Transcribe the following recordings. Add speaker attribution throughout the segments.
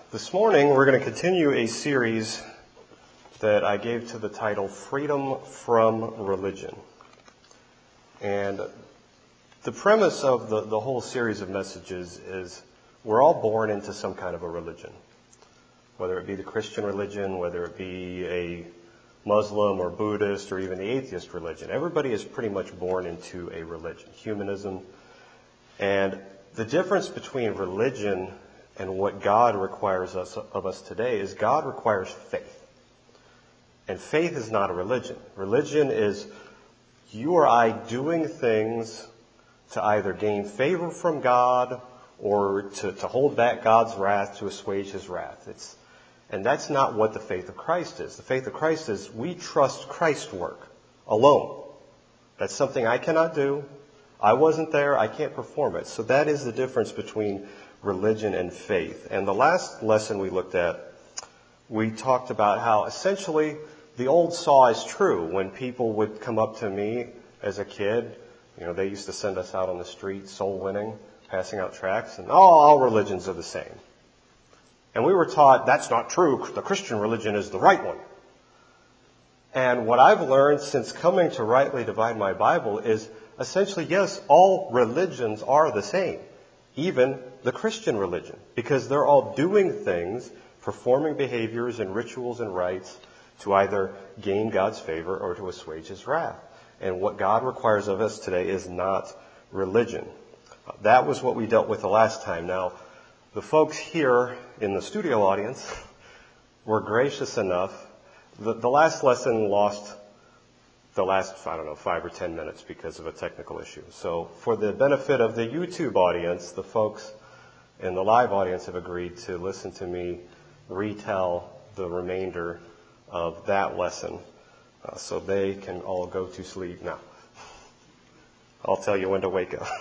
Speaker 1: This morning we're going to continue a series that I gave to the title Freedom from Religion. And the premise of the whole series of messages is we're all born into some kind of a religion. Whether it be the Christian religion, whether it be a Muslim or Buddhist or even the atheist religion. Everybody is pretty much born into a religion, humanism. And the difference between religion and what God requires of us today is God requires faith. And faith is not a religion. Religion is you or I doing things to either gain favor from God or to hold back God's wrath, to assuage His wrath. And that's not what the faith of Christ is. The faith of Christ is we trust Christ's work alone. That's something I cannot do. I wasn't there. I can't perform it. So that is the difference between religion and faith. And the last lesson we looked at, we talked about how essentially the old saw is true. When people would come up to me as a kid, they used to send us out on the street soul winning, passing out tracts, and all religions are the same. And we were taught that's not true. The Christian religion is the right one. And what I've learned since coming to rightly divide my Bible is essentially, yes, all religions are the same. Even the Christian religion. Because they're all doing things, performing behaviors and rituals and rites to either gain God's favor or to assuage His wrath. And what God requires of us today is not religion. That was what we dealt with the last time. Now, the folks here in the studio audience were gracious enough. The last lesson lost the last, 5 or 10 minutes because of a technical issue. So for the benefit of the YouTube audience, the folks in the live audience have agreed to listen to me retell the remainder of that lesson so they can all go to sleep now. I'll tell you when to wake up.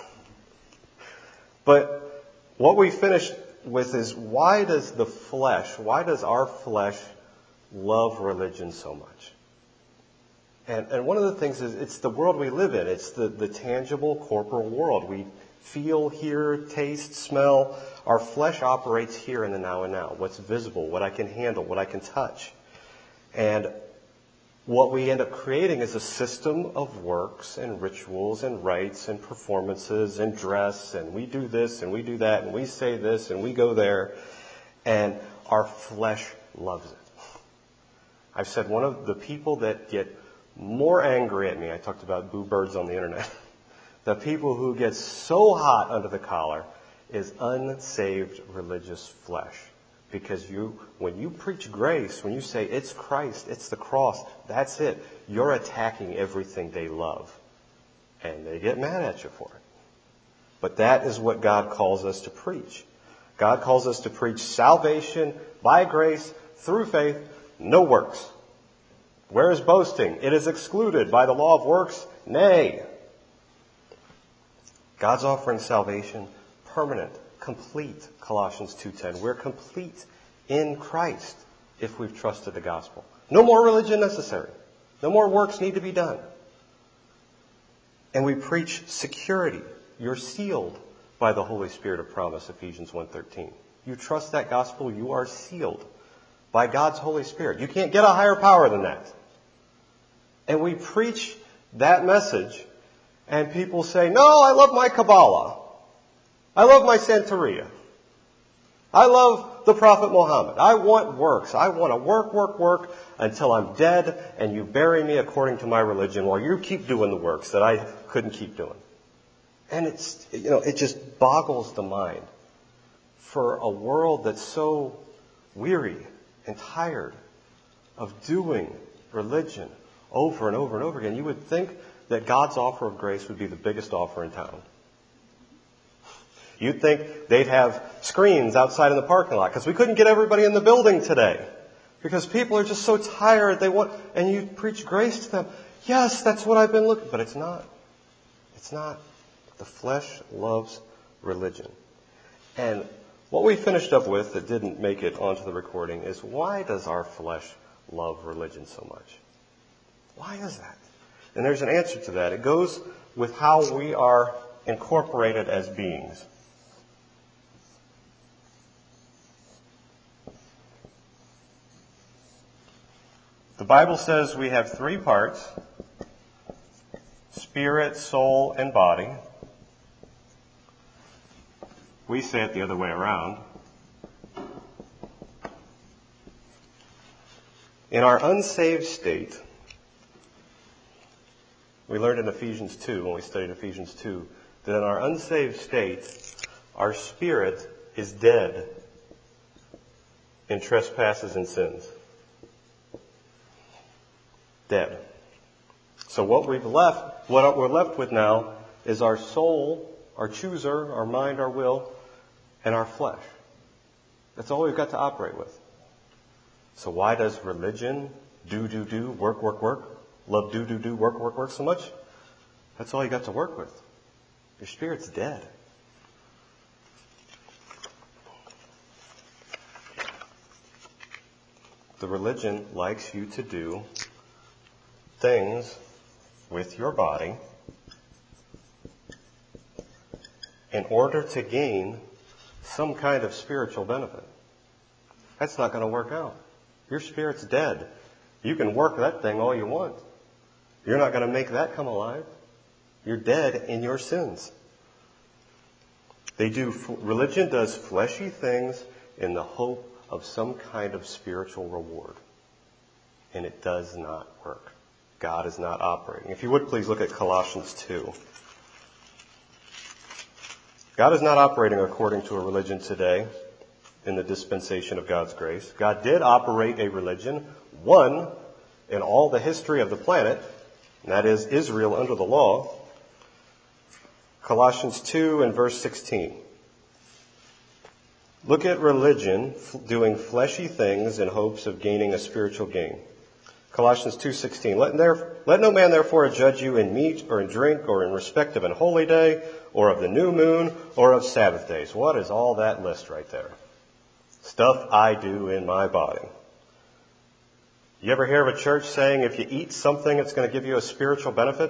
Speaker 1: But what we finished with is why does our flesh love religion so much? And one of the things is it's the world we live in. It's the tangible corporal world. We feel, hear, taste, smell. Our flesh operates here in the now and now. What's visible, what I can handle, what I can touch. And what we end up creating is a system of works and rituals and rites and performances and dress. And we do this and we do that and we say this and we go there. And our flesh loves it. I've said one of the people that get more angry at me, I talked about boo birds on the internet, the people who get so hot under the collar is unsaved religious flesh. Because when you preach grace, when you say it's Christ, it's the cross, that's it, you're attacking everything they love. And they get mad at you for it. But that is what God calls us to preach. God calls us to preach salvation by grace, through faith, no works. Where is boasting? It is excluded by the law of works. Nay. God's offering salvation permanent, complete, Colossians 2:10. We're complete in Christ if we've trusted the gospel. No more religion necessary. No more works need to be done. And we preach security. You're sealed by the Holy Spirit of promise, Ephesians 1:13. You trust that gospel, you are sealed by God's Holy Spirit. You can't get a higher power than that. And we preach that message, and people say, no, I love my Kabbalah. I love my Santeria. I love the Prophet Muhammad. I want works. I want to work until I'm dead, and you bury me according to my religion while you keep doing the works that I couldn't keep doing. And it just boggles the mind for a world that's so weary and tired of doing religion over and over and over again. You would think that God's offer of grace would be the biggest offer in town. You'd think they'd have screens outside in the parking lot because we couldn't get everybody in the building today because people are just so tired. And you preach grace to them. Yes, that's what I've been looking, but it's not. It's not. The flesh loves religion. And what we finished up with that didn't make it onto the recording is why does our flesh love religion so much? Why is that? And there's an answer to that. It goes with how we are incorporated as beings. The Bible says we have three parts: spirit, soul, and body. We say it the other way around. In our unsaved state, we learned in Ephesians 2, when we studied Ephesians 2, that in our unsaved state, our spirit is dead in trespasses and sins. Dead. So what we're left with now is our soul, our chooser, our mind, our will, and our flesh. That's all we've got to operate with. So why does religion, do, work, love, do, work so much? That's all you got to work with. Your spirit's dead. The religion likes you to do things with your body in order to gain some kind of spiritual benefit. That's not going to work out. Your spirit's dead. You can work that thing all you want. You're not going to make that come alive. You're dead in your sins. Religion does fleshy things in the hope of some kind of spiritual reward. And it does not work. God is not operating. If you would please look at Colossians 2. God is not operating according to a religion today in the dispensation of God's grace. God did operate a religion, one in all the history of the planet, and that is Israel under the law. Colossians 2 and verse 16. Look at religion doing fleshy things in hopes of gaining a spiritual gain. Colossians 2:16. Let no man therefore judge you in meat or in drink or in respect of an holy day or of the new moon or of Sabbath days. What is all that list right there? Stuff I do in my body. You ever hear of a church saying if you eat something it's going to give you a spiritual benefit?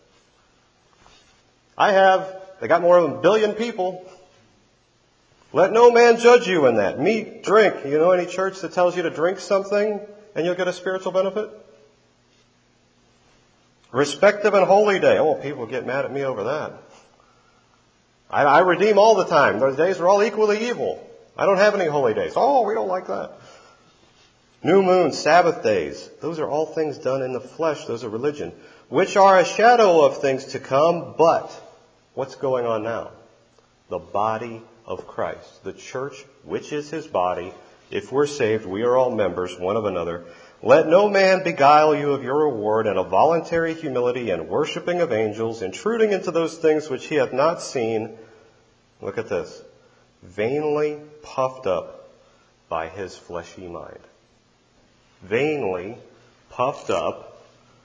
Speaker 1: I have. They got more than 1 billion people. Let no man judge you in that. Meat, drink. You know any church that tells you to drink something and you'll get a spiritual benefit? Respective and holy day. Oh, people get mad at me over that. I redeem all the time. Those days are all equally evil. I don't have any holy days. Oh, we don't like that. New moon, Sabbath days. Those are all things done in the flesh. Those are religion. Which are a shadow of things to come. But what's going on now? The body of Christ. The church, which is his body. If we're saved, we are all members one of another. Let no man beguile you of your reward in a voluntary humility and worshiping of angels, intruding into those things which he hath not seen. Look at this. Vainly puffed up by his fleshy mind. Vainly puffed up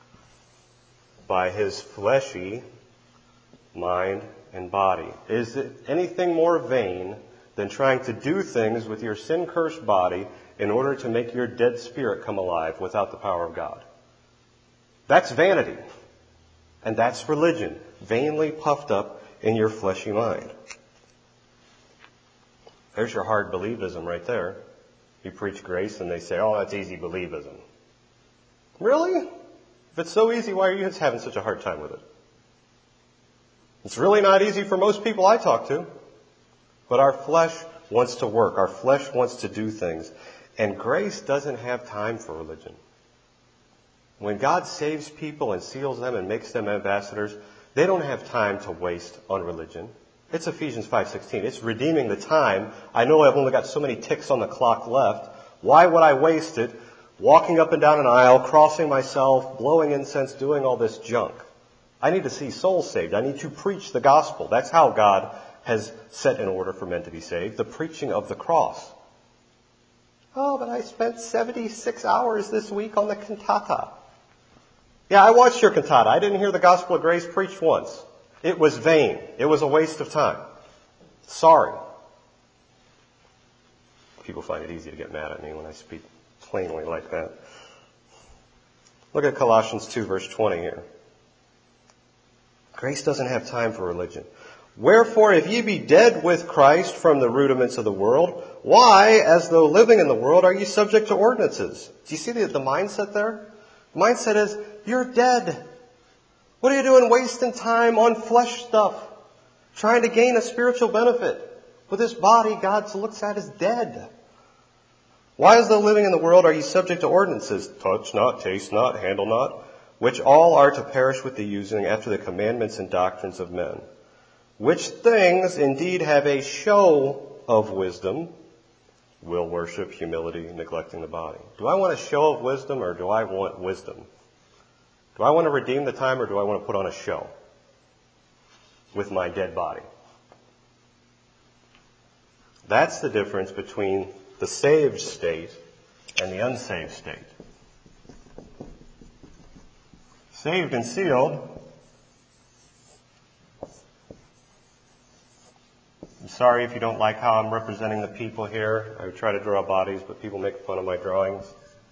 Speaker 1: by his fleshy mind and body. Is it anything more vain than trying to do things with your sin-cursed body in order to make your dead spirit come alive without the power of God? That's vanity. And that's religion. Vainly puffed up in your fleshy mind. There's your hard believism right there. You preach grace and they say, oh, that's easy believism. Really? If it's so easy, why are you having such a hard time with it? It's really not easy for most people I talk to. But our flesh wants to work. Our flesh wants to do things. And grace doesn't have time for religion. When God saves people and seals them and makes them ambassadors, they don't have time to waste on religion. It's Ephesians 5:16. It's redeeming the time. I know I've only got so many ticks on the clock left. Why would I waste it walking up and down an aisle, crossing myself, blowing incense, doing all this junk? I need to see souls saved. I need to preach the gospel. That's how God has set in order for men to be saved. The preaching of the cross. Oh, but I spent 76 hours this week on the cantata. Yeah, I watched your cantata. I didn't hear the gospel of grace preached once. It was vain. It was a waste of time. Sorry. People find it easy to get mad at me when I speak plainly like that. Look at Colossians 2 verse 20 here. Grace doesn't have time for religion. Wherefore, if ye be dead with Christ from the rudiments of the world, why, as though living in the world, are ye subject to ordinances? Do you see the mindset there? The mindset is, you're dead. What are you doing wasting time on flesh stuff, trying to gain a spiritual benefit? With this body, God looks at as dead. Why, as though living in the world, are ye subject to ordinances? Touch not, taste not, handle not, which all are to perish with the using after the commandments and doctrines of men. Which things indeed have a show of wisdom, will worship, humility, neglecting the body. Do I want a show of wisdom, or do I want wisdom? Do I want to redeem the time, or do I want to put on a show with my dead body? That's the difference between the saved state and the unsaved state. Saved and sealed. I'm sorry if you don't like how I'm representing the people here. I try to draw bodies, but people make fun of my drawings.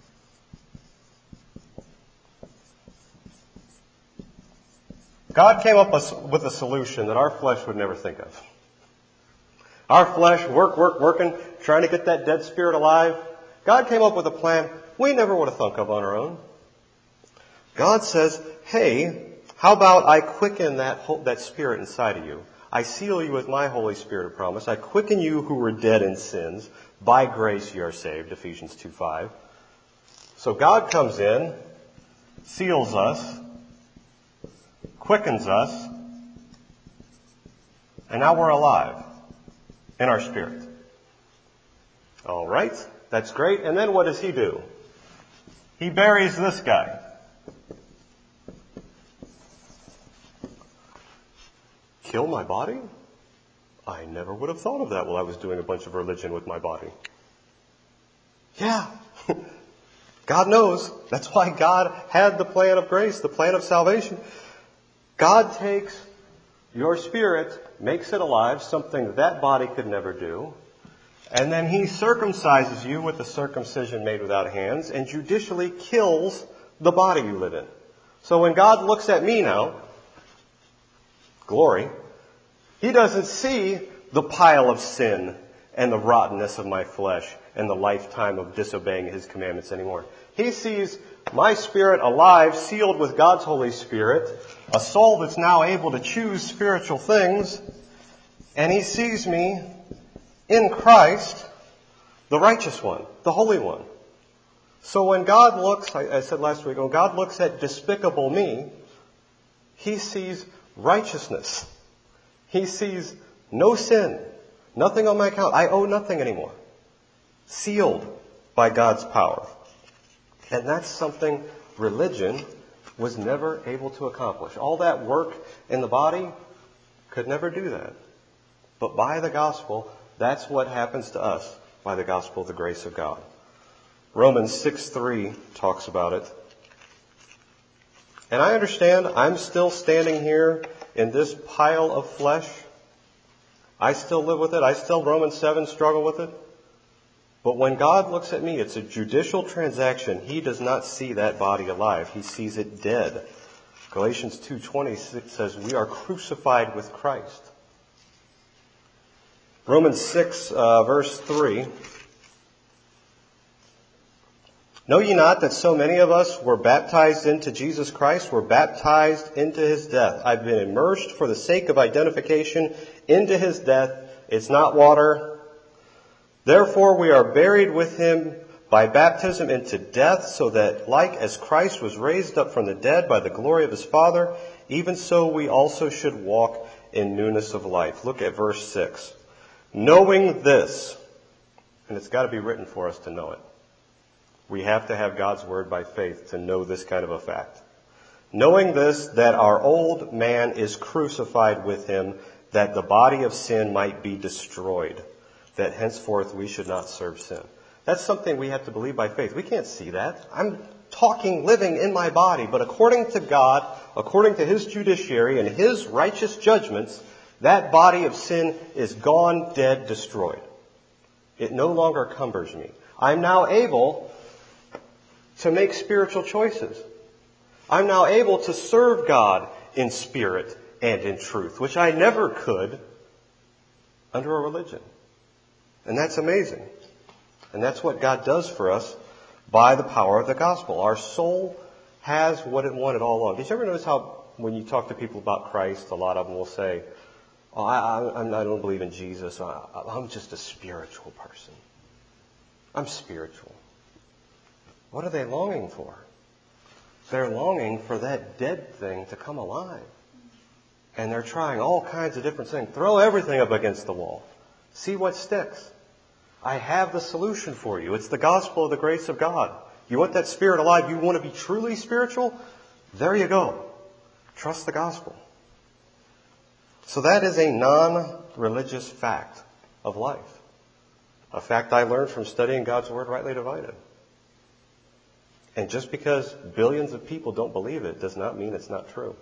Speaker 1: God came up with a solution that our flesh would never think of. Our flesh, working, trying to get that dead spirit alive. God came up with a plan we never would have thunk of on our own. God says, hey, how about I quicken that spirit inside of you? I seal you with my Holy Spirit of promise. I quicken you who were dead in sins. By grace you are saved, Ephesians 2:5. So God comes in, seals us, quickens us, and now we're alive in our spirit. All right, that's great. And then what does he do? He buries this guy. Kill my body? I never would have thought of that while I was doing a bunch of religion with my body. Yeah. God knows. That's why God had the plan of grace, the plan of salvation. God takes your spirit, makes it alive, something that body could never do, and then he circumcises you with the circumcision made without hands and judicially kills the body you live in. So when God looks at me now, glory, he doesn't see the pile of sin and the rottenness of my flesh and the lifetime of disobeying his commandments anymore. He sees my spirit alive, sealed with God's Holy Spirit, a soul that's now able to choose spiritual things, and he sees me in Christ, the righteous one, the holy one. So when God looks, I said last week, when God looks at despicable me, he sees righteousness. He sees no sin, nothing on my account. I owe nothing anymore. Sealed by God's power. And that's something religion was never able to accomplish. All that work in the body could never do that. But by the gospel, that's what happens to us by the gospel of the grace of God. Romans 6:3 talks about it. And I understand I'm still standing here in this pile of flesh. I still live with it. I still, Romans 7, struggle with it. But when God looks at me, it's a judicial transaction. He does not see that body alive. He sees it dead. Galatians 2:20 says we are crucified with Christ. Romans 6, verse 3. Know ye not that so many of us were baptized into Jesus Christ, were baptized into his death? I've been immersed for the sake of identification into his death. It's not water. Therefore we are buried with him by baptism into death, so that like as Christ was raised up from the dead by the glory of his Father, even so we also should walk in newness of life. Look at verse 6. Knowing this, and it's got to be written for us to know it. We have to have God's word by faith to know this kind of a fact. Knowing this, that our old man is crucified with him, that the body of sin might be destroyed, that henceforth we should not serve sin. That's something we have to believe by faith. We can't see that. I'm talking, living in my body, but according to God, according to his judiciary and his righteous judgments, that body of sin is gone, dead, destroyed. It no longer cumbers me. I'm now able to make spiritual choices. I'm now able to serve God in spirit and in truth, which I never could under a religion. And that's amazing. And that's what God does for us by the power of the gospel. Our soul has what it wanted all along. Did you ever notice how when you talk to people about Christ, a lot of them will say, oh, I don't believe in Jesus. I'm just a spiritual person. I'm spiritual. What are they longing for? They're longing for that dead thing to come alive. And they're trying all kinds of different things. Throw everything up against the wall. See what sticks. I have the solution for you. It's the gospel of the grace of God. You want that spirit alive? You want to be truly spiritual? There you go. Trust the gospel. So that is a non-religious fact of life. A fact I learned from studying God's Word rightly divided. And just because billions of people don't believe it does not mean it's not true.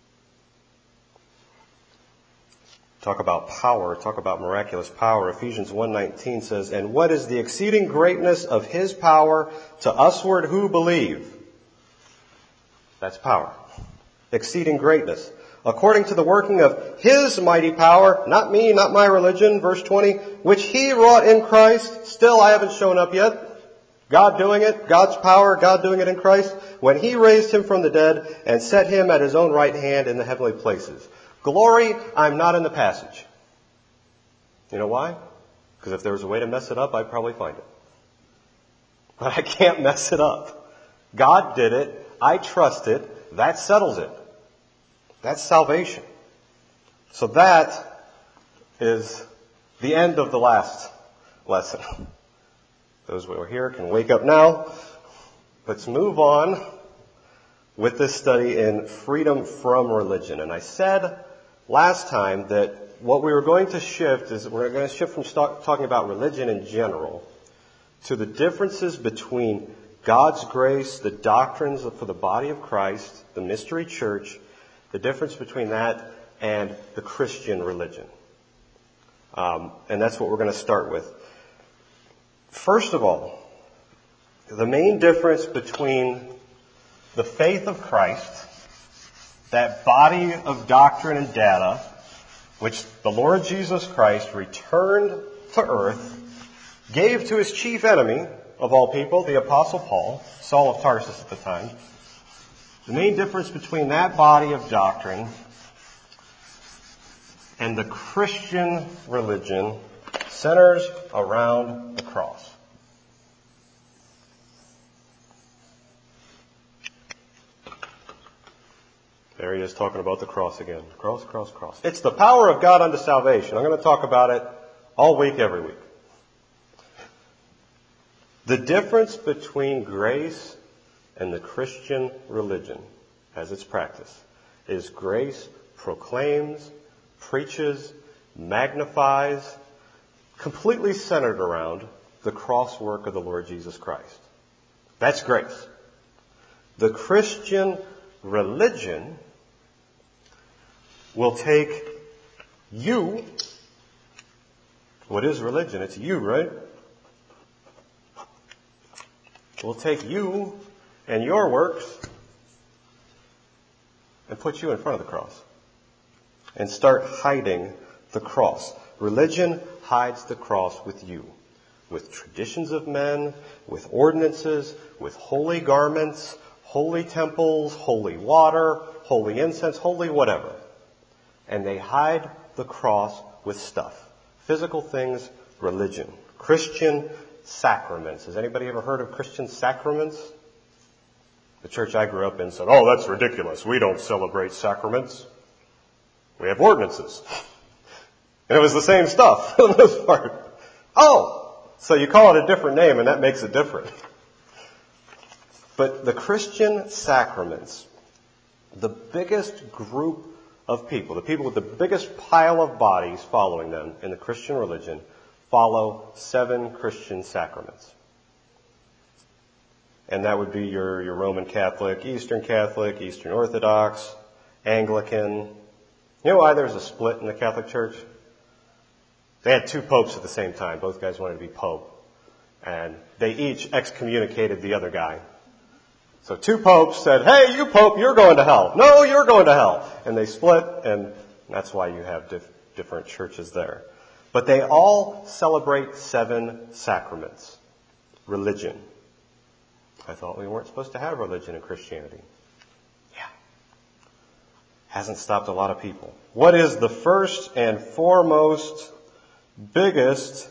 Speaker 1: Talk about power, talk about miraculous power. Ephesians 1:19 says, and what is the exceeding greatness of His power to usward who believe? That's power. Exceeding greatness. According to the working of His mighty power, not me, not my religion, verse 20, which He wrought in Christ. Still, I haven't shown up yet. God doing it, God's power, God doing it in Christ, when He raised Him from the dead and set Him at His own right hand in the heavenly places. Glory, I'm not in the passage. You know why? Because if there was a way to mess it up, I'd probably find it. But I can't mess it up. God did it. I trust it. That settles it. That's salvation. So that is the end of the last lesson. Those who are here can wake up now. Let's move on with this study in freedom from religion. And I said last time that what we were going to shift is we're going to shift from talking about religion in general to the differences between God's grace, the doctrines for the body of Christ, the mystery church, the difference between that and the Christian religion. And that's what we're going to start with. First of all, the main difference between the faith of Christ, that body of doctrine and data, which the Lord Jesus Christ returned to earth, gave to His chief enemy of all people, the Apostle Paul, Saul of Tarsus at the time. The main difference between that body of doctrine and the Christian religion centers around the cross. There he is talking about the cross again. Cross, cross, cross. It's the power of God unto salvation. I'm going to talk about it all week, every week. The difference between grace and the Christian religion, as it's practiced, is grace proclaims, preaches, magnifies, completely centered around the cross work of the Lord Jesus Christ. That's grace. The Christian religion will take you. What is religion? It's you, right? Will take you and your works and put you in front of the cross and start hiding the cross. Religion hides the cross with you, with traditions of men, with ordinances, with holy garments, holy temples, holy water, holy incense, holy whatever. And they hide the cross with stuff. Physical things, religion. Christian sacraments. Has anybody ever heard of Christian sacraments? The church I grew up in said, oh, that's ridiculous. We don't celebrate sacraments. We have ordinances. And it was the same stuff for the most part. Oh, so you call it a different name and that makes it different. But the Christian sacraments, the biggest group of people, the people with the biggest pile of bodies following them in the Christian religion, follow 7 Christian sacraments. And that would be your Roman Catholic, Eastern Orthodox, Anglican. You know why there's a split in the Catholic Church? They had 2 popes at the same time. Both guys wanted to be pope. And they each excommunicated the other guy. So 2 popes said, hey, you pope, you're going to hell. No, you're going to hell. And they split, and that's why you have different churches there. But they all celebrate 7 sacraments. Religion. I thought we weren't supposed to have religion in Christianity. hasn't stopped a lot of people. What is the first and foremost, biggest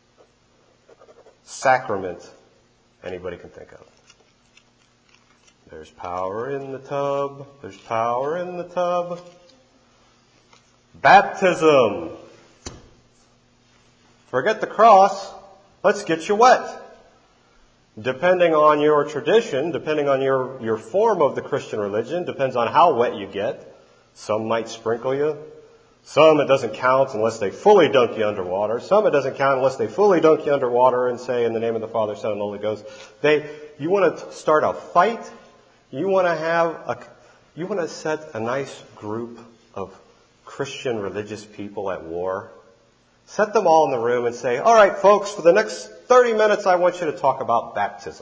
Speaker 1: sacrament anybody can think of? There's power in the tub. There's power in the tub. Baptism. Forget the cross. Let's get you wet. Depending on your tradition, depending on your form of the Christian religion, depends on how wet you get. Some might sprinkle you. Some it doesn't count unless they fully dunk you underwater. Some it doesn't count unless they fully dunk you underwater and say in the name of the Father, Son, and Holy Ghost. You want to start a fight? You want to set a nice group of Christian religious people at war? Set them all in the room and say, all right, folks, for the next 30 minutes, I want you to talk about baptism.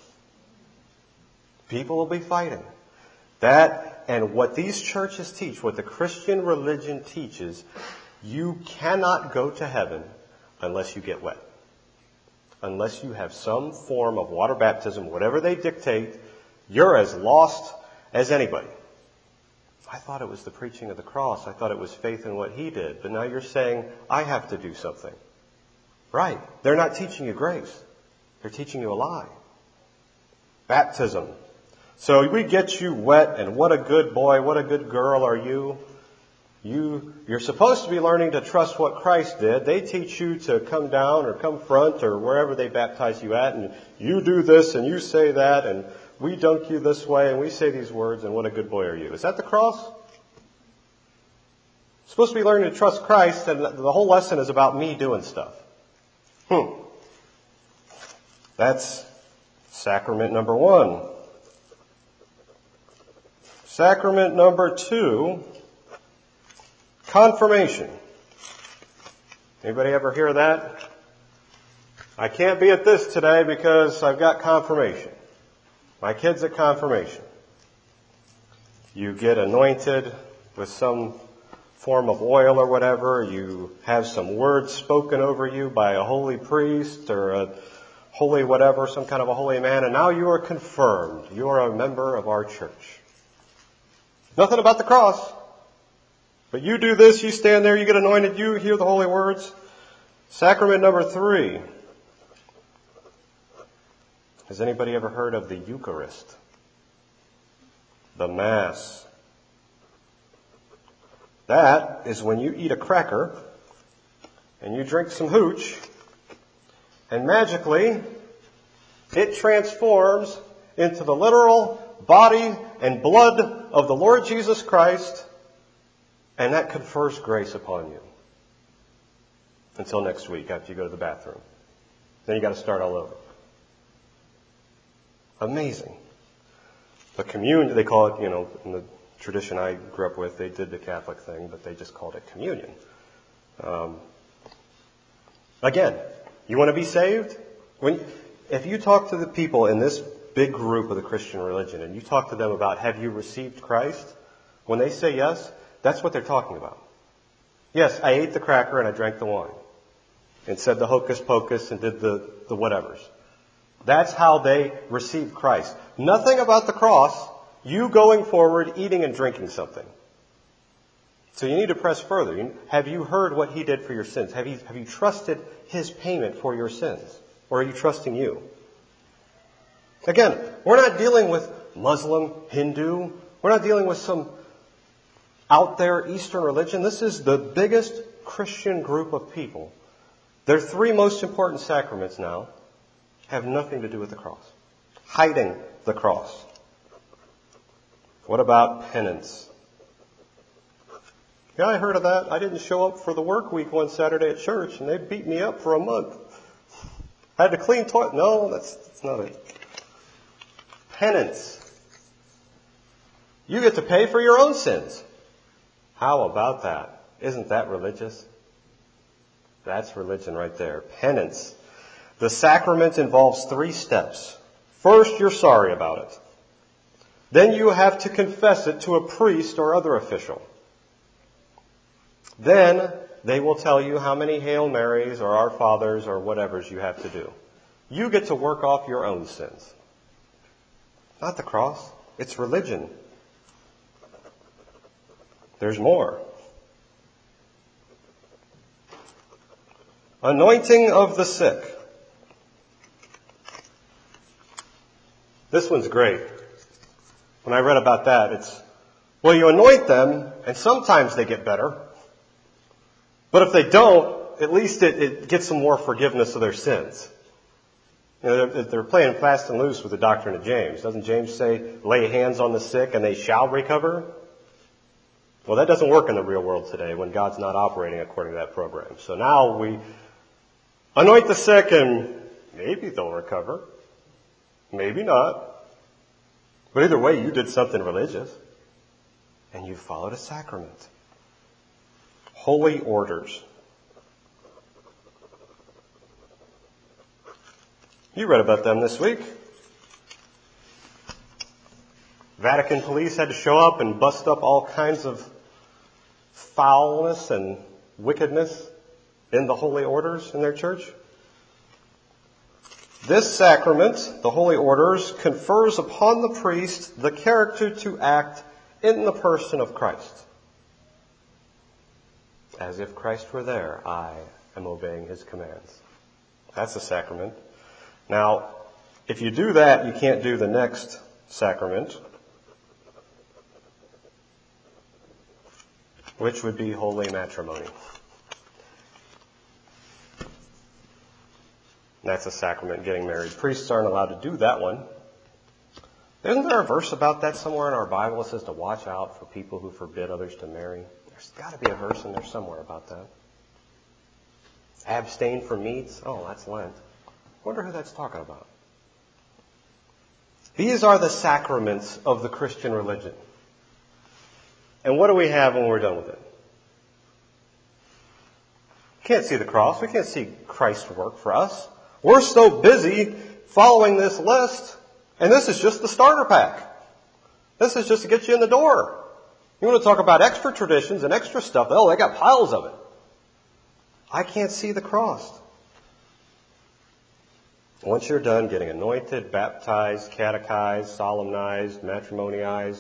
Speaker 1: People will be fighting. That and what these churches teach, what the Christian religion teaches, you cannot go to heaven unless you get wet. Unless you have some form of water baptism, whatever they dictate, you're as lost as anybody. I thought it was the preaching of the cross. I thought it was faith in what he did. But now you're saying, I have to do something. Right. They're not teaching you grace. They're teaching you a lie. Baptism. So we get you wet, and what a good boy, what a good girl are you. You're supposed to be learning to trust what Christ did. They teach you to come down or come front or wherever they baptize you at, and you do this and you say that, and we dunk you this way, and we say these words, and what a good boy are you. Is that the cross? Supposed to be learning to trust Christ, and the whole lesson is about me doing stuff. That's sacrament number 1. Sacrament number 2, confirmation. Anybody ever hear that? I can't be at this today because I've got confirmation. My kid's at confirmation. You get anointed with some form of oil or whatever. You have some words spoken over you by a holy priest or a holy whatever, some kind of a holy man, and now you are confirmed. You are a member of our church. Nothing about the cross. But you do this, you stand there, you get anointed, you hear the holy words. Sacrament number 3. Has anybody ever heard of the Eucharist? The Mass. That is when you eat a cracker and you drink some hooch, and magically it transforms into the literal body and blood of the Lord Jesus Christ, and that confers grace upon you. Until next week after you go to the bathroom. Then you got to start all over. Amazing. The communion, they call it, in the tradition I grew up with, they did the Catholic thing, but they just called it communion. Again, you want to be saved? If you talk to the people in this big group of the Christian religion and you talk to them about, have you received Christ? When they say yes, that's what they're talking about. Yes, I ate the cracker and I drank the wine and said the hocus pocus and did the whatevers. That's how they received Christ. Nothing about the cross, you going forward, eating and drinking something. So you need to press further. Have you heard what he did for your sins? Have you trusted his payment for your sins? Or are you trusting you? Again, we're not dealing with Muslim, Hindu. We're not dealing with some out there Eastern religion. This is the biggest Christian group of people. Their 3 most important sacraments now have nothing to do with the cross. Hiding the cross. What about penance? Yeah, I heard of that. I didn't show up for the work week one Saturday at church, and they beat me up for a month. I had to clean toilet. No, that's not it. Penance. You get to pay for your own sins. How about that? Isn't that religious? That's religion right there. Penance. The sacrament involves 3 steps. First, you're sorry about it. Then you have to confess it to a priest or other official. Then they will tell you how many Hail Marys or Our Fathers or whatevers you have to do. You get to work off your own sins. Not the cross. It's religion. There's more. Anointing of the sick. This one's great. When I read about that, it's, well, you anoint them, and sometimes they get better. But if they don't, at least it gets them more forgiveness of their sins. You know, they're playing fast and loose with the doctrine of James. Doesn't James say, lay hands on the sick and they shall recover? Well, that doesn't work in the real world today when God's not operating according to that program. So now we anoint the sick and maybe they'll recover. Maybe not. But either way, you did something religious. And you followed a sacrament. Holy orders. You read about them this week. Vatican police had to show up and bust up all kinds of foulness and wickedness in the holy orders in their church. This sacrament, the holy orders, confers upon the priest the character to act in the person of Christ. As if Christ were there, I am obeying his commands. That's a sacrament. Now, if you do that, you can't do the next sacrament, which would be holy matrimony. That's a sacrament, getting married. Priests aren't allowed to do that one. Isn't there a verse about that somewhere in our Bible that says to watch out for people who forbid others to marry? There's got to be a verse in there somewhere about that. Abstain from meats. Oh, that's Lent. Wonder who that's talking about. These are the sacraments of the Christian religion. And what do we have when we're done with it? We can't see the cross. We can't see Christ's work for us. We're so busy following this list, and this is just the starter pack. This is just to get you in the door. You want to talk about extra traditions and extra stuff? Oh, they got piles of it. I can't see the cross. Once you're done getting anointed, baptized, catechized, solemnized, matrimonialized,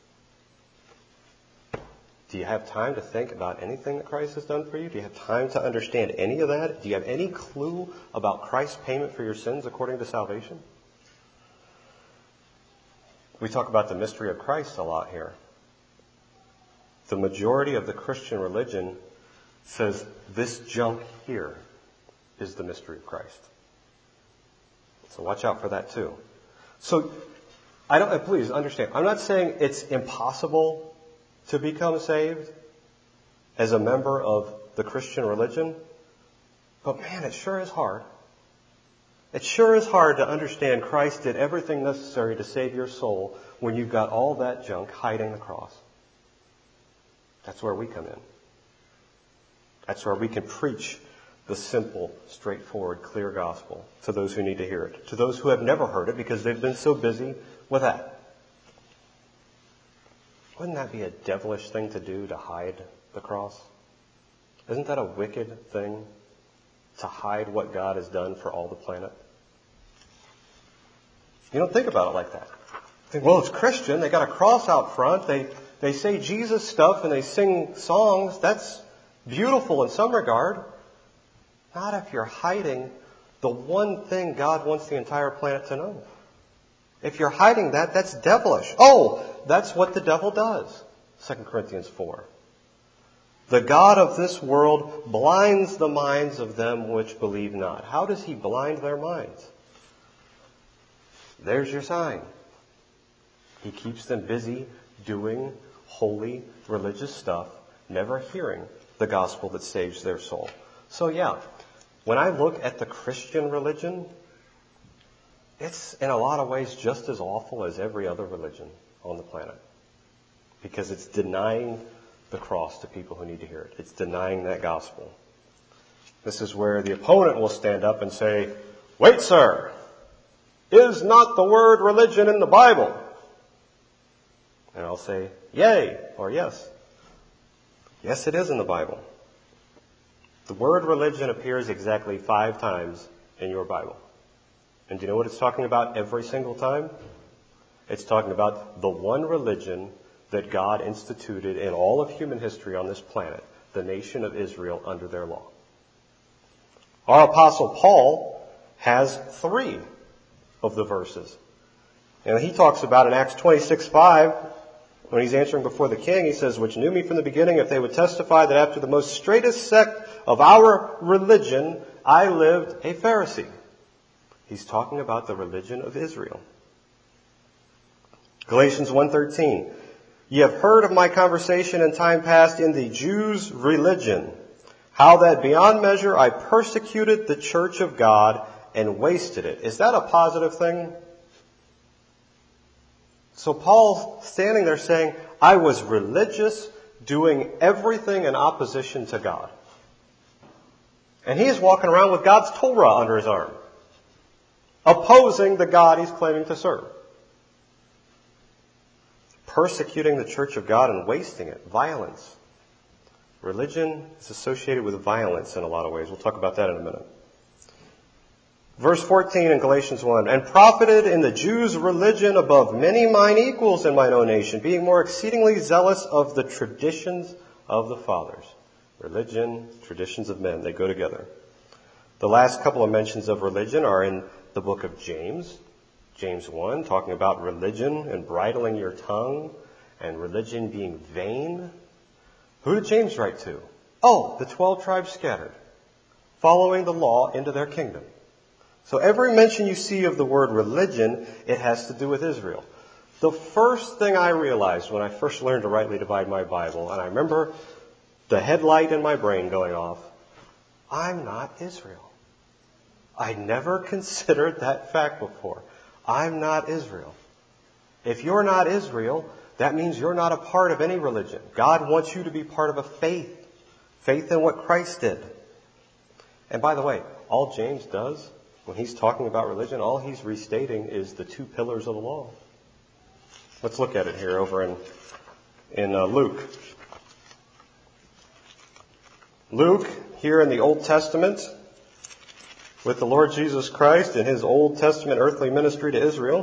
Speaker 1: do you have time to think about anything that Christ has done for you? Do you have time to understand any of that? Do you have any clue about Christ's payment for your sins according to salvation? We talk about the mystery of Christ a lot here. The majority of the Christian religion says this junk here is the mystery of Christ. So watch out for that too. So please understand, I'm not saying it's impossible to become saved as a member of the Christian religion, but man, it sure is hard. It sure is hard to understand Christ did everything necessary to save your soul when you've got all that junk hiding the cross. That's where we come in. That's where we can preach the simple, straightforward, clear gospel to those who need to hear it, to those who have never heard it because they've been so busy with that. Wouldn't that be a devilish thing to do, to hide the cross? Isn't that a wicked thing, to hide what God has done for all the planet? You don't think about it like that. You think, well, it's Christian. They got a cross out front. They say Jesus stuff and they sing songs. That's beautiful in some regard. Not if you're hiding the one thing God wants the entire planet to know. If you're hiding that, that's devilish. Oh, that's what the devil does. 2 Corinthians 4. The God of this world blinds the minds of them which believe not. How does he blind their minds? There's your sign. He keeps them busy doing holy religious stuff, never hearing the gospel that saves their soul. So yeah, when I look at the Christian religion, it's in a lot of ways just as awful as every other religion on the planet. Because it's denying the cross to people who need to hear it. It's denying that gospel. This is where the opponent will stand up and say, wait, sir, is not the word religion in the Bible? And I'll say, yay, or yes. Yes, it is in the Bible. The word religion appears exactly 5 times in your Bible. And do you know what it's talking about every single time? It's talking about the one religion that God instituted in all of human history on this planet, the nation of Israel under their law. Our Apostle Paul has 3 of the verses. And he talks about in Acts 26:5, when he's answering before the king, he says, which knew me from the beginning, if they would testify that after the most straightest sect of our religion, I lived a Pharisee. He's talking about the religion of Israel. Galatians 1:13, ye have heard of my conversation in time past in the Jews' religion, how that beyond measure I persecuted the church of God and wasted it. Is that a positive thing? So Paul's standing there saying, I was religious, doing everything in opposition to God. And he is walking around with God's Torah under his arm, opposing the God he's claiming to serve. Persecuting the church of God and wasting it. Violence. Religion is associated with violence in a lot of ways. We'll talk about that in a minute. Verse 14 in Galatians 1, and profited in the Jews' religion above many mine equals in mine own nation, being more exceedingly zealous of the traditions of the fathers. Religion, traditions of men, they go together. The last couple of mentions of religion are in the book of James. James 1, talking about religion and bridling your tongue and religion being vain. Who did James write to? Oh, the 12 tribes scattered, following the law into their kingdom. So every mention you see of the word religion, it has to do with Israel. The first thing I realized when I first learned to rightly divide my Bible, and I remember the headlight in my brain going off, I'm not Israel. I never considered that fact before. I'm not Israel. If you're not Israel, that means you're not a part of any religion. God wants you to be part of a faith. Faith in what Christ did. And by the way, all James does, when he's talking about religion, all he's restating is the 2 pillars of the law. Let's look at it here over in Luke. Luke, here in the Old Testament, with the Lord Jesus Christ in his Old Testament earthly ministry to Israel.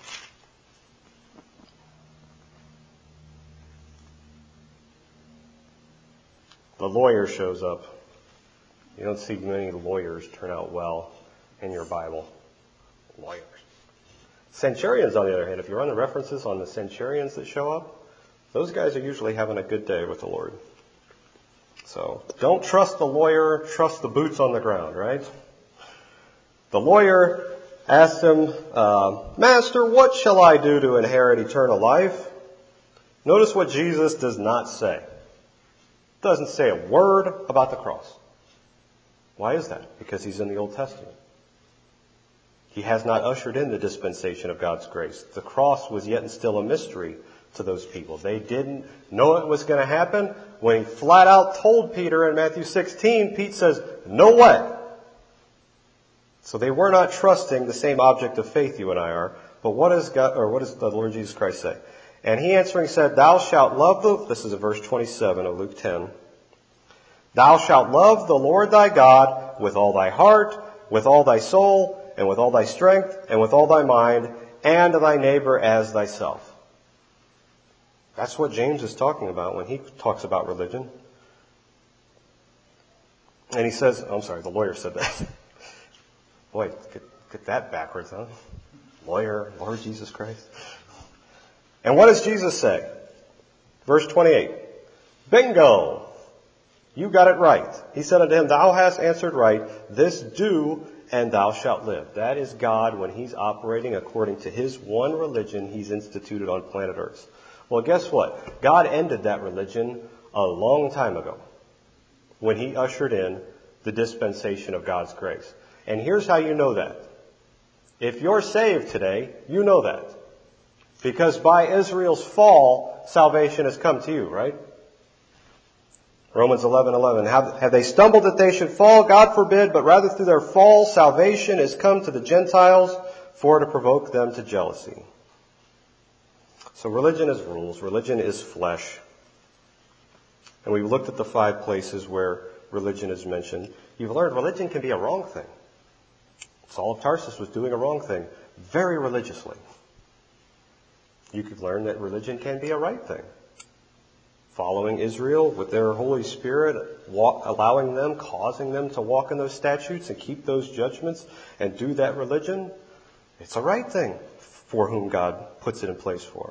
Speaker 1: The lawyer shows up. You don't see many lawyers turn out well in your Bible. Lawyers. Centurions, on the other hand, if you run the references on the centurions that show up, those guys are usually having a good day with the Lord. So don't trust the lawyer, trust the boots on the ground, right? The lawyer asked him, Master, what shall I do to inherit eternal life? Notice what Jesus does not say. Doesn't say a word about the cross. Why is that? Because he's in the Old Testament. He has not ushered in the dispensation of God's grace. The cross was yet and still a mystery to those people. They didn't know it was going to happen. When he flat out told Peter in Matthew 16, Pete says, no way. So they were not trusting the same object of faith you and I are. But what does the Lord Jesus Christ say? And he answering said, thou shalt love this is in verse 27 of Luke 10. Thou shalt love the Lord thy God with all thy heart, with all thy soul, and with all thy strength, and with all thy mind, and thy neighbor as thyself. That's what James is talking about when he talks about religion. And he says, the lawyer said that. Boy, get that backwards, huh? Lawyer, Lord Jesus Christ. And what does Jesus say? Verse 28. Bingo! You got it right. He said unto him, thou hast answered right. This do, and thou shalt live. That is God when he's operating according to his one religion he's instituted on planet Earth. Well, guess what? God ended that religion a long time ago when he ushered in the dispensation of God's grace. And here's how you know that. If you're saved today, you know that. Because by Israel's fall, salvation has come to you, right? Romans 11:11. Have they stumbled that they should fall? God forbid, but rather through their fall, salvation is come to the Gentiles for to provoke them to jealousy. So religion is rules. Religion is flesh. And we've looked at the 5 places where religion is mentioned. You've learned religion can be a wrong thing. Saul of Tarsus was doing a wrong thing very religiously. You could learn that religion can be a right thing. Following Israel with their Holy Spirit, allowing them, causing them to walk in those statutes and keep those judgments and do that religion, it's a right thing for whom God puts it in place for.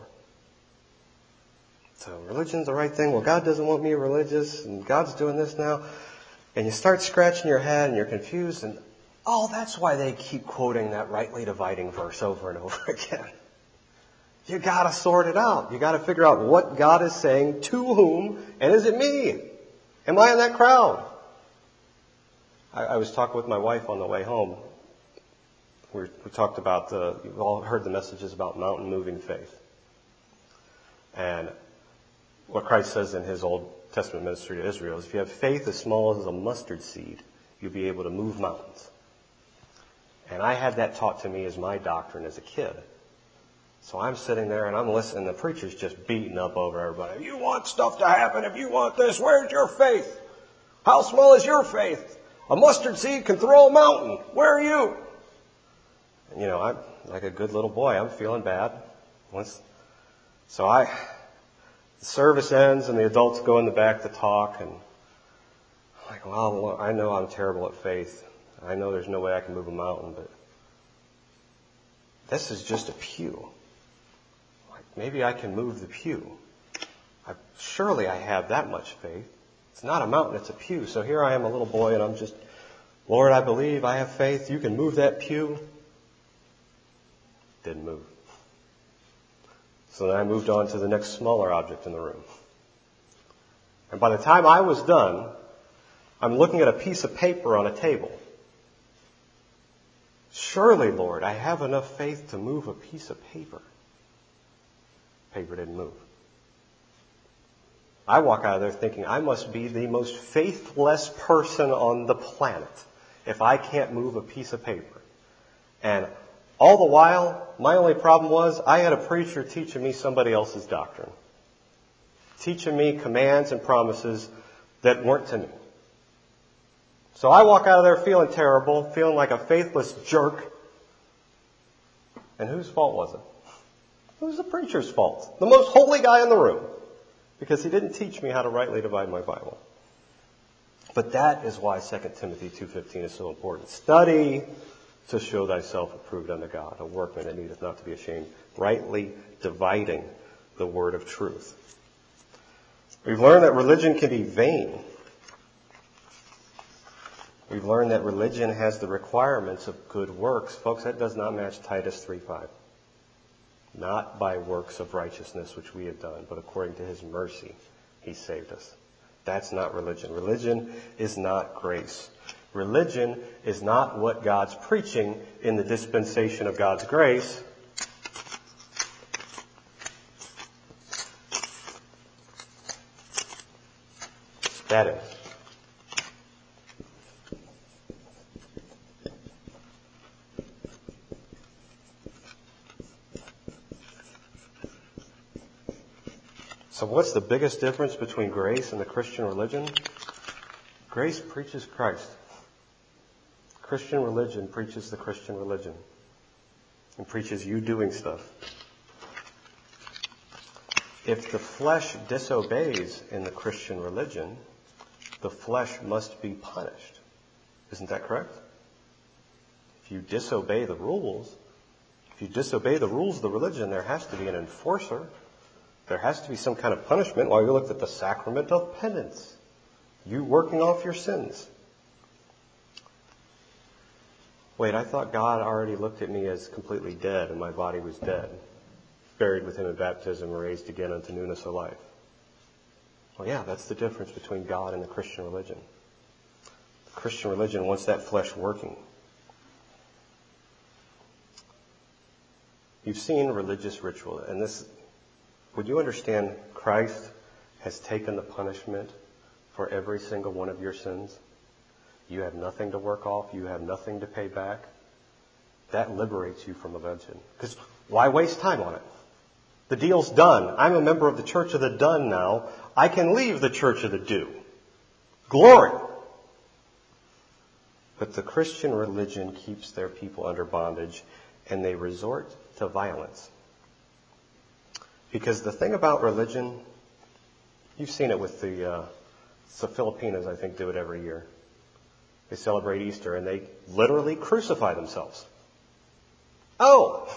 Speaker 1: So religion's the right thing. Well, God doesn't want me religious, and God's doing this now. And you start scratching your head, and you're confused, and that's why they keep quoting that rightly dividing verse over and over again. You gotta sort it out. You gotta figure out what God is saying to whom, and is it me? Am I in that crowd? I was talking with my wife on the way home. We talked about you've all heard the messages about mountain moving faith. And what Christ says in his Old Testament ministry to Israel is if you have faith as small as a mustard seed, you'll be able to move mountains. And I had that taught to me as my doctrine as a kid. So I'm sitting there and I'm listening. The preacher's just beating up over everybody. If you want stuff to happen, if you want this, where's your faith? How small is your faith? A mustard seed can throw a mountain. Where are you? And, I'm like a good little boy. I'm feeling bad. The service ends and the adults go in the back to talk. And I'm like, well, I know I'm terrible at faith. I know there's no way I can move a mountain, but this is just a pew. Maybe I can move the pew. Surely I have that much faith. It's not a mountain, it's a pew. So here I am, a little boy, and I'm just, Lord, I believe, I have faith. You can move that pew. Didn't move. So then I moved on to the next smaller object in the room. And by the time I was done, I'm looking at a piece of paper on a table. Surely, Lord, I have enough faith to move a piece of paper. Paper didn't move. I walk out of there thinking I must be the most faithless person on the planet if I can't move a piece of paper. And all the while, my only problem was I had a preacher teaching me somebody else's doctrine. Teaching me commands and promises that weren't to me. So I walk out of there feeling terrible, feeling like a faithless jerk. And whose fault was it? It was the preacher's fault. The most holy guy in the room. Because he didn't teach me how to rightly divide my Bible. But that is why 2 Timothy 2:15 is so important. Study to show thyself approved unto God, a workman that needeth not to be ashamed, rightly dividing the word of truth. We've learned that religion can be vain. We've learned that religion has the requirements of good works. Folks, that does not match Titus 3:5. Not by works of righteousness which we have done, but according to his mercy, he saved us. That's not religion. Religion is not grace. Religion is not what God's preaching in the dispensation of God's grace. That is. So what's the biggest difference between grace and the Christian religion? Grace preaches Christ. Christian religion preaches the Christian religion and preaches you doing stuff. If the flesh disobeys in the Christian religion, the flesh must be punished. Isn't that correct? If you disobey the rules of the religion, there has to be an enforcer. There has to be some kind of punishment. While we looked at the sacrament of penance, you working off your sins. Wait, I thought God already looked at me as completely dead and my body was dead, buried with him in baptism, raised again unto newness of life. Well, yeah, that's the difference between God and the Christian religion. The Christian religion wants that flesh working. You've seen religious ritual, and would you understand Christ has taken the punishment for every single one of your sins? You have nothing to work off. You have nothing to pay back. That liberates you from religion. Because why waste time on it? The deal's done. I'm a member of the Church of the Done now. I can leave the Church of the Do. Glory! But the Christian religion keeps their people under bondage, and they resort to violence. Because the thing about religion, you've seen it with the Filipinos, I think, do it every year. They celebrate Easter and they literally crucify themselves. Oh!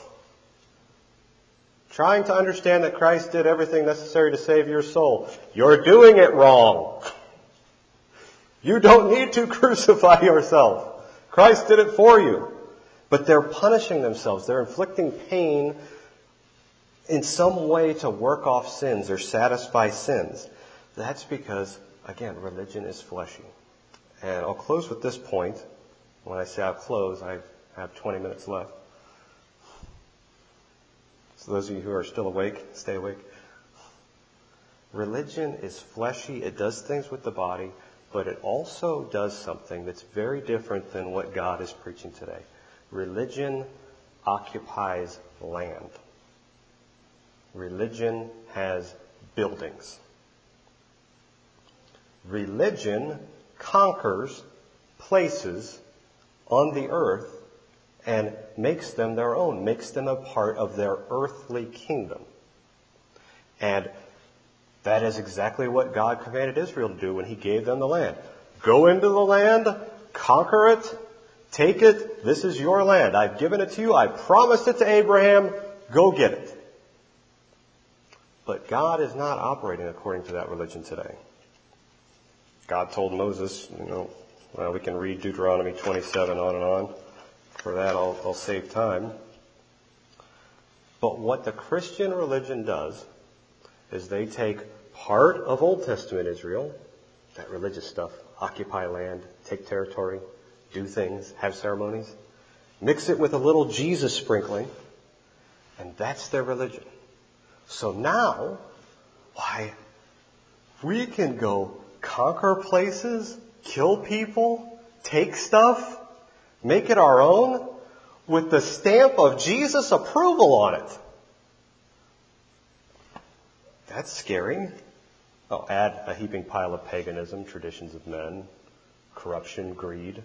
Speaker 1: Trying to understand that Christ did everything necessary to save your soul. You're doing it wrong. You don't need to crucify yourself. Christ did it for you. But they're punishing themselves. They're inflicting pain in some way to work off sins or satisfy sins. That's because, again, religion is fleshy. And I'll close with this point. When I say I'll close, I have 20 minutes left. So those of you who are still awake, stay awake. Religion is fleshy. It does things with the body, but it also does something that's very different than what God is preaching today. Religion occupies land. Religion has buildings. Religion conquers places on the earth and makes them their own, makes them a part of their earthly kingdom. And that is exactly what God commanded Israel to do when He gave them the land. Go into the land, conquer it, take it. This is your land. I've given it to you. I promised it to Abraham. Go get it. But God is not operating according to that religion today. God told Moses, we can read Deuteronomy 27 on and on. For that, I'll save time. But what the Christian religion does is they take part of Old Testament Israel, that religious stuff, occupy land, take territory, do things, have ceremonies, mix it with a little Jesus sprinkling, and that's their religion. So now, we can go conquer places, kill people, take stuff, make it our own, with the stamp of Jesus' approval on it. That's scary. I'll add a heaping pile of paganism, traditions of men, corruption, greed.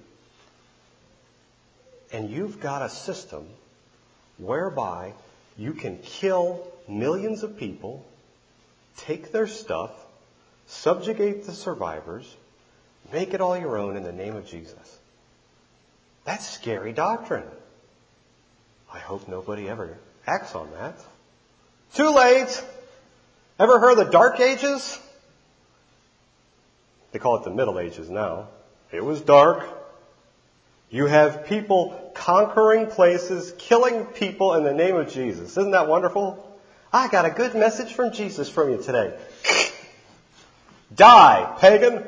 Speaker 1: And you've got a system whereby you can kill millions of people, take their stuff, subjugate the survivors, make it all your own in the name of Jesus. That's scary doctrine. I hope nobody ever acts on that. Too late! Ever heard of the Dark Ages? They call it the Middle Ages now. It was dark. You have people conquering places, killing people in the name of Jesus. Isn't that wonderful? I got a good message from Jesus from you today. Die, pagan!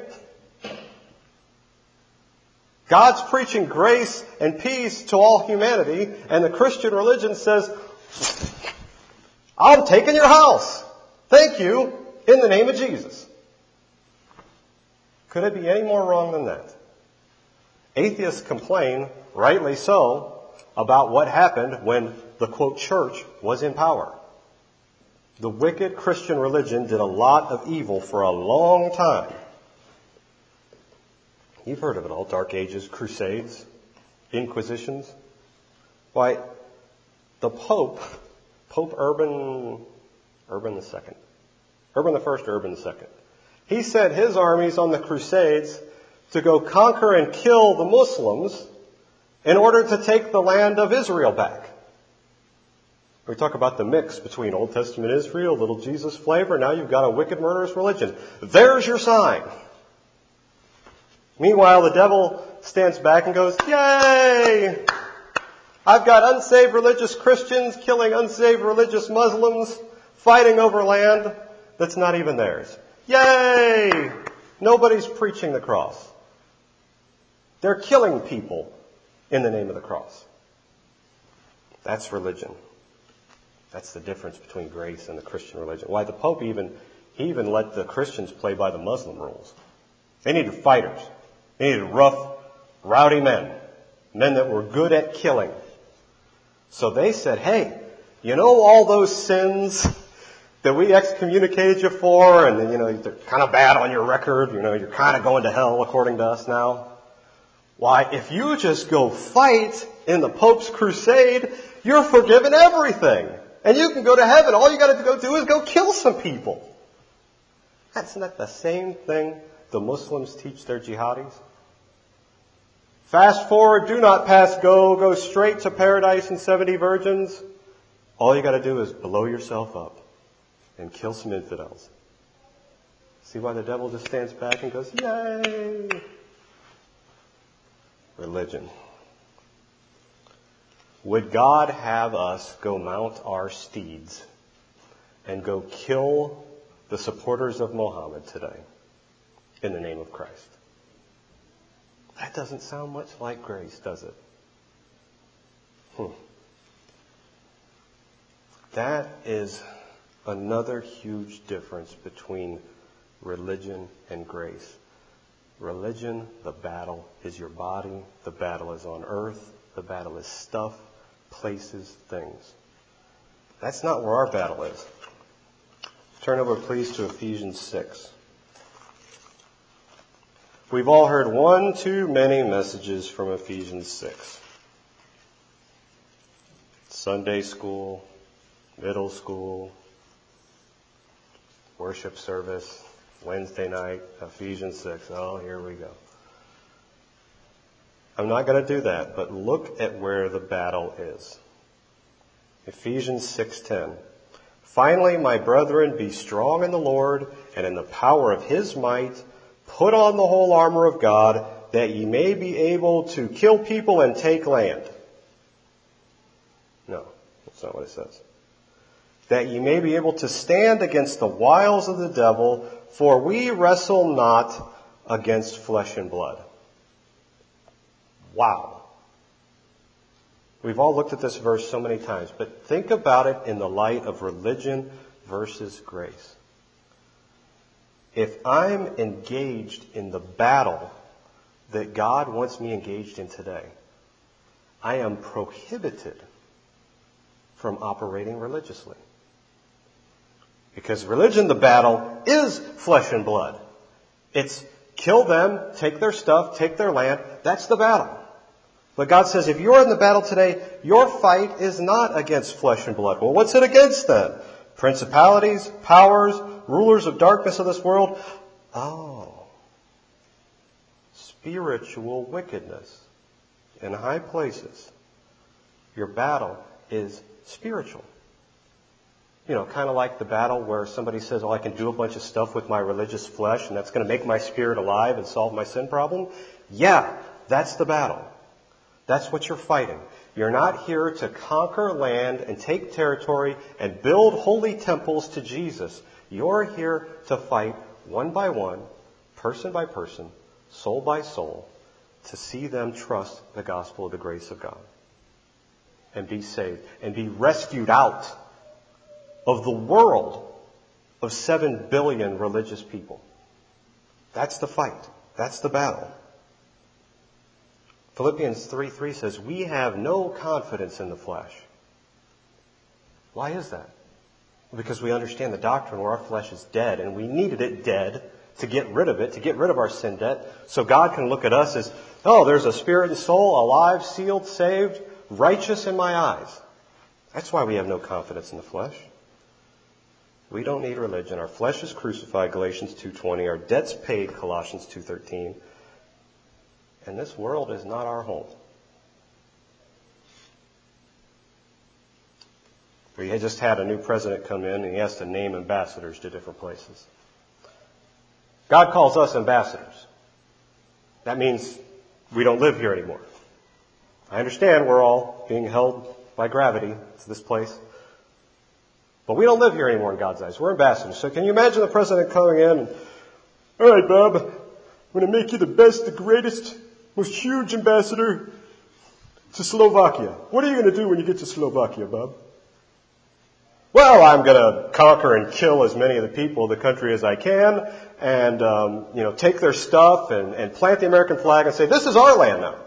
Speaker 1: God's preaching grace and peace to all humanity, and the Christian religion says, I'm taking your house. Thank you, in the name of Jesus. Could it be any more wrong than that? Atheists complain, rightly so, about what happened when the, quote, church was in power. The wicked Christian religion did a lot of evil for a long time. You've heard of it all. Dark Ages, Crusades, Inquisitions. Why, the Pope Urban II, he sent his armies on the Crusades to go conquer and kill the Muslims in order to take the land of Israel back. We talk about the mix between Old Testament Israel, little Jesus flavor. Now you've got a wicked, murderous religion. There's your sign. Meanwhile, the devil stands back and goes, yay! I've got unsaved religious Christians killing unsaved religious Muslims, fighting over land that's not even theirs. Yay! Nobody's preaching the cross. They're killing people in the name of the cross. That's religion. That's the difference between grace and the Christian religion. Why, the Pope even let the Christians play by the Muslim rules. They needed fighters. They needed rough, rowdy men that were good at killing. So they said, hey, you know all those sins that we excommunicated you for, and then, they're kind of bad on your record, you're kind of going to hell according to us now. Why, if you just go fight in the Pope's crusade, you're forgiven everything. And you can go to heaven. All you got to go do is go kill some people. That's not the same thing the Muslims teach their jihadis. Fast forward, do not pass go, go straight to paradise and 70 virgins. All you got to do is blow yourself up and kill some infidels. See why the devil just stands back and goes, yay! Religion. Would God have us go mount our steeds and go kill the supporters of Muhammad today in the name of Christ? That doesn't sound much like grace, does it? That is another huge difference between religion and grace. Religion, the battle is your body. The battle is on earth. The battle is stuff, places, things. That's not where our battle is. Turn over, please, to Ephesians 6. We've all heard one too many messages from Ephesians 6. Sunday school, middle school, worship service, Wednesday night, Ephesians 6. Oh, here we go. I'm not going to do that, but look at where the battle is. Ephesians 6:10. Finally, my brethren, be strong in the Lord and in the power of his might. Put on the whole armor of God, that ye may be able to kill people and take land. No, that's not what it says. That ye may be able to stand against the wiles of the devil, for we wrestle not against flesh and blood. Wow. We've all looked at this verse so many times, but think about it in the light of religion versus grace. If I'm engaged in the battle that God wants me engaged in today, I am prohibited from operating religiously. Because religion, the battle, is flesh and blood. It's kill them, take their stuff, take their land. That's the battle. But God says, if you're in the battle today, your fight is not against flesh and blood. Well, what's it against then? Principalities, powers, rulers of darkness of this world. Oh. Spiritual wickedness in high places. Your battle is spiritual. You know, kind of like the battle where somebody says, oh, I can do a bunch of stuff with my religious flesh and that's going to make my spirit alive and solve my sin problem. Yeah, that's the battle. That's what you're fighting. You're not here to conquer land and take territory and build holy temples to Jesus. You're here to fight one by one, person by person, soul by soul, to see them trust the gospel of the grace of God and be saved and be rescued out of the world of 7 billion religious people. That's the fight. That's the battle. Philippians 3:3 says, we have no confidence in the flesh. Why is that? Because we understand the doctrine where our flesh is dead, and we needed it dead to get rid of it, to get rid of our sin debt, so God can look at us as, oh, there's a spirit and soul, alive, sealed, saved, righteous in my eyes. That's why we have no confidence in the flesh. We don't need religion. Our flesh is crucified, Galatians 2:20. Our debt's paid, Colossians 2:13. And this world is not our home. We had just had a new president come in and he has to name ambassadors to different places. God calls us ambassadors. That means we don't live here anymore. I understand we're all being held by gravity to this place. But we don't live here anymore in God's eyes. We're ambassadors. So can you imagine the president coming in and, all right, Bob, I'm going to make you the best, the greatest, most huge ambassador to Slovakia. What are you going to do when you get to Slovakia, Bob? Well, I'm going to conquer and kill as many of the people of the country as I can and, take their stuff and plant the American flag and say, this is our land now.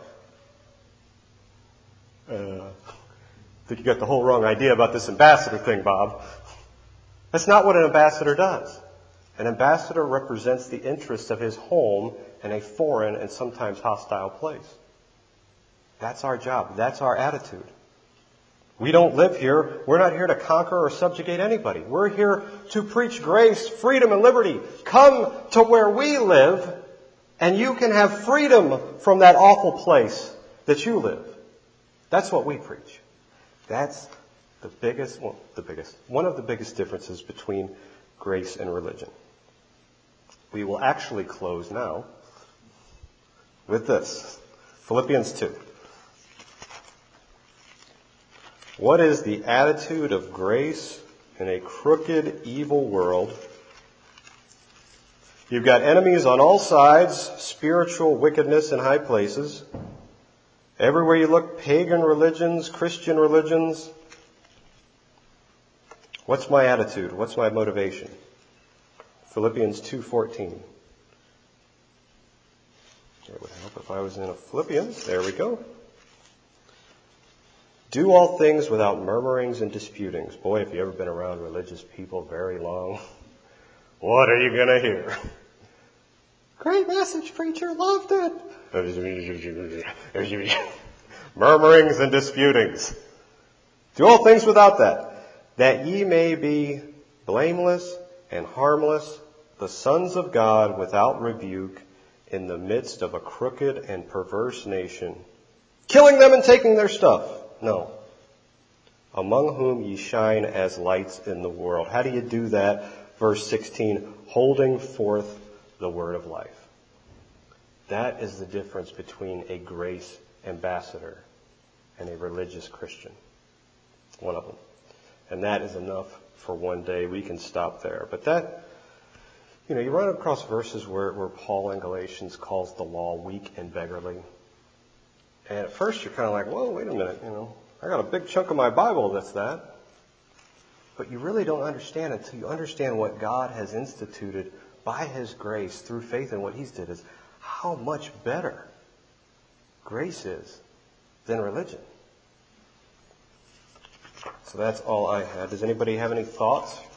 Speaker 1: I think you got the whole wrong idea about this ambassador thing, Bob. That's not what an ambassador does. An ambassador represents the interests of his home in a foreign and sometimes hostile place. That's our job. That's our attitude. We don't live here. We're not here to conquer or subjugate anybody. We're here to preach grace, freedom, and liberty. Come to where we live, and you can have freedom from that awful place that you live. That's what we preach. That's one of the biggest differences between grace and religion. We will actually close now with this. Philippians 2. What is the attitude of grace in a crooked, evil world? You've got enemies on all sides, spiritual wickedness in high places. Everywhere you look, pagan religions, Christian religions. What's my attitude? What's my motivation? Philippians 2:14. It would help if I was in a Philippians. There we go. Do all things without murmurings and disputings. Boy, if you've ever been around religious people very long, what are you going to hear? Great message, preacher. Loved it. Murmurings and disputings. Do all things without that ye may be blameless and harmless, the sons of God without rebuke, in the midst of a crooked and perverse nation, killing them and taking their stuff. No. Among whom ye shine as lights in the world. How do you do that? Verse 16, holding forth the word of life. That is the difference between a grace ambassador and a religious Christian. One of them. And that is enough for one day. We can stop there. But that, you run across verses where Paul in Galatians calls the law weak and beggarly. And at first you're kind of like, whoa, wait a minute, I got a big chunk of my Bible that's that. But you really don't understand until you understand what God has instituted by His grace through faith in what He's did is how much better grace is than religion. So that's all I had. Does anybody have any thoughts?